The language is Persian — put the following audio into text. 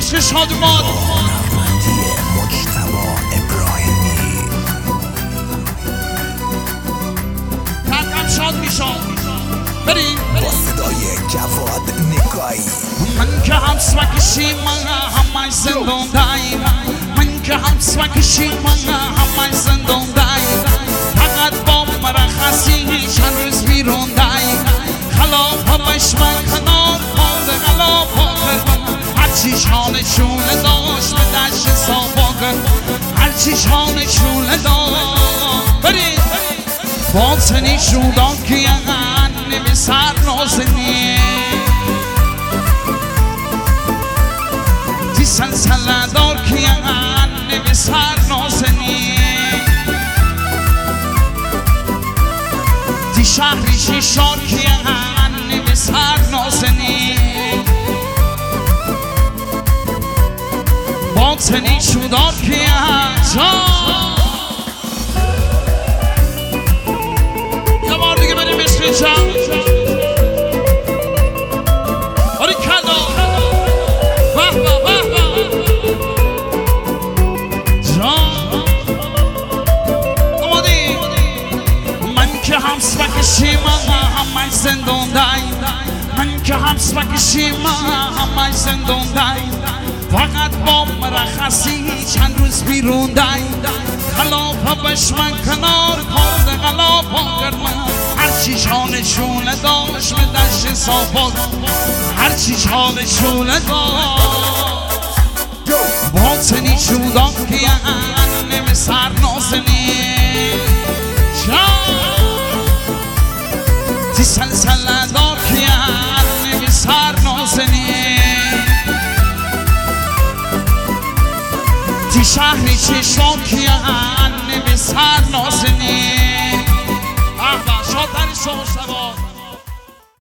عشق شادمان هنرمندی مجتبی ابراهیمی قلبم شاد میشم بریم با صدای جواد نگاهی من که حبس وکشیم همه زندان دایم من که حبس وکشیم همه زندان دایم فقط با مرخصی چند روز بیرون دایم خلاف همش من کنار پاده خلاف هرچیش حال شوله داشت به دشت صافاگر هرچیش حال شوله داشت برید باطنی شودان که یقن نمی سر نازنی تی سلسله دار که یقن نمی سر نازنی تی شهری شیشار که یقن نمی سر نازنی باطنی شودان که یقن جان آری کلا واه واه واه جان آمادی من که حبس بکشیم همه زندان دایم من که حبس بکشیم همه زندان دایم فقط با مرخصی چند روز بیرون دایم خلاف بشمن کنار پرد غلاف آگر من هرچیش حال شوله داشت به دشت صافا هرچیش حال شوله داشت باطنی شودان که یقن نمی سر نازنی تی سلسله دار که یقن نمی سر نازنی تی شهری چشم که یقن نمی سر نازنی